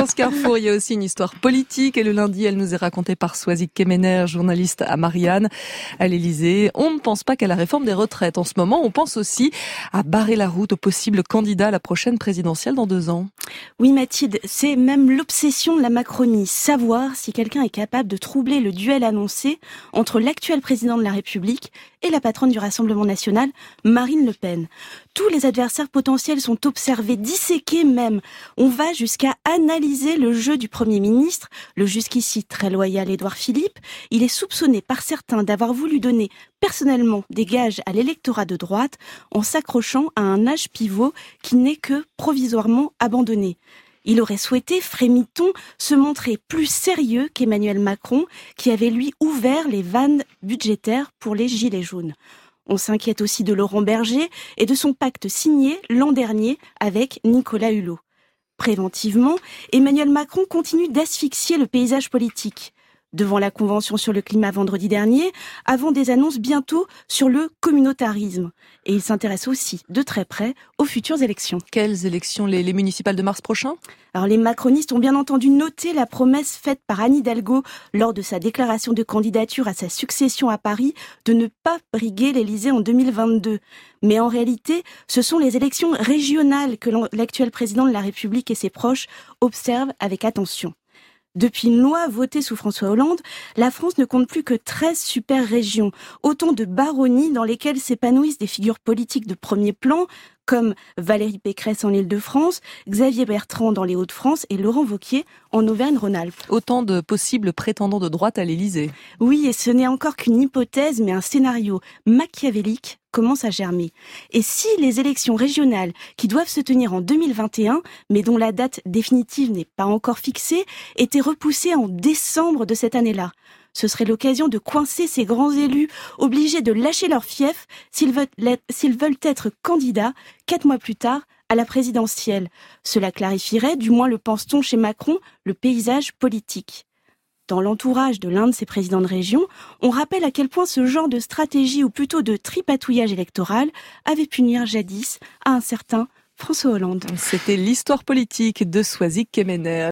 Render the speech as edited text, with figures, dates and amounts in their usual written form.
France Carrefour, il y a aussi une histoire politique et le lundi, elle nous est racontée par Swazik Kemener, journaliste à Marianne, à l'Élysée. On ne pense pas qu'à la réforme des retraites en ce moment, on pense aussi à barrer la route au possible candidat à la prochaine présidentielle dans 2 ans. Oui Mathilde, c'est même l'obsession de la Macronie, savoir si quelqu'un est capable de troubler le duel annoncé entre l'actuel président de la République et la patronne du Rassemblement national, Marine Le Pen. Tous les adversaires potentiels sont observés, disséqués même. On va jusqu'à analyser le jeu du Premier ministre, le jusqu'ici très loyal Édouard Philippe. Il est soupçonné par certains d'avoir voulu donner personnellement des gages à l'électorat de droite en s'accrochant à un âge pivot qui n'est que provisoirement abandonné. Il aurait souhaité, frémit-on, se montrer plus sérieux qu'Emmanuel Macron, qui avait lui ouvert les vannes budgétaires pour les gilets jaunes. On s'inquiète aussi de Laurent Berger et de son pacte signé l'an dernier avec Nicolas Hulot. Préventivement, Emmanuel Macron continue d'asphyxier le paysage politique. Devant la Convention sur le climat vendredi dernier, avant des annonces bientôt sur le communautarisme. Et il s'intéresse aussi de très près aux futures élections. Quelles élections? Les municipales de mars prochain? Alors les macronistes ont bien entendu noté la promesse faite par Anne Hidalgo lors de sa déclaration de candidature à sa succession à Paris de ne pas briguer l'Élysée en 2022. Mais en réalité, ce sont les élections régionales que l'actuel président de la République et ses proches observent avec attention. Depuis une loi votée sous François Hollande, la France ne compte plus que 13 super-régions, autant de baronnies dans lesquelles s'épanouissent des figures politiques de premier plan, comme Valérie Pécresse en Île-de-France, Xavier Bertrand dans les Hauts-de-France et Laurent Wauquiez en Auvergne-Rhône-Alpes. Autant de possibles prétendants de droite à l'Élysée. Oui, et ce n'est encore qu'une hypothèse, mais un scénario machiavélique commence à germer. Et si les élections régionales, qui doivent se tenir en 2021, mais dont la date définitive n'est pas encore fixée, étaient repoussées en décembre de cette année-là? Ce serait l'occasion de coincer ces grands élus, obligés de lâcher leur fief s'ils veulent être candidats 4 mois plus tard à la présidentielle. Cela clarifierait, du moins le pense-t-on chez Macron, le paysage politique. Dans l'entourage de l'un de ses présidents de région, on rappelle à quel point ce genre de stratégie, ou plutôt de tripatouillage électoral, avait pu nuire jadis à un certain François Hollande. C'était l'histoire politique de Swazik Kemener.